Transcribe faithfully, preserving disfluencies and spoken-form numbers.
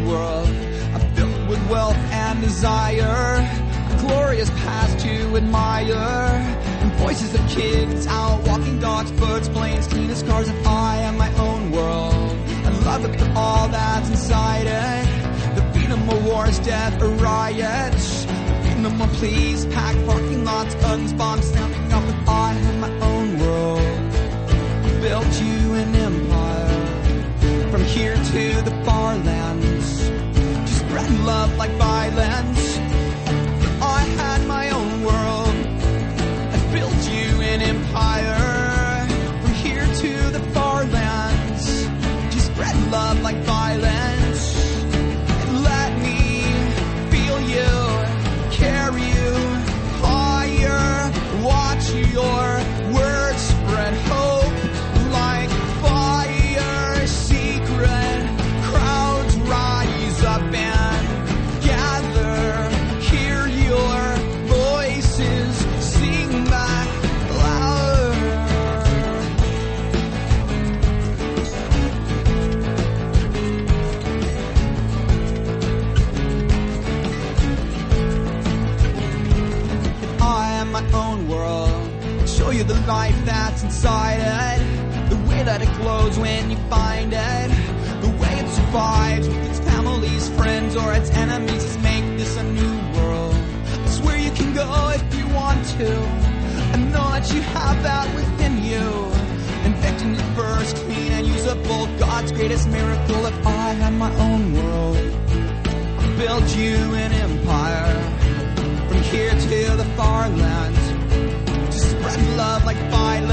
world. I'm filled with wealth and desire, a glorious past to admire, and voices of kids out walking dogs, birds, planes, cleanest cars. And I am my own world, and love with all that's inside it. The freedom of wars, death, or riots. The freedom of please, pack parking lots, guns, bombs, snapping up. And I am my own world. I built you an empire, from here to the far lands, to spread love like violence. I had my own world. I built you an empire, from here to the far lands, to spread love like violence. And let me feel you, carry you higher, watch your words spread hope like fire. Secret crowds rise up and gather, hear your voices, sing back louder. I am my own world, show you the life that's inside it, the way that it glows when you find it, the way it survives with its families, friends, or its enemies. Let's make this a new world. I swear you can go if you want to. I know that you have that within you. Infecting your first, clean and usable, God's greatest miracle. If I had my own world, I'd build you an empire, from here to the far lands, to spread love like violence.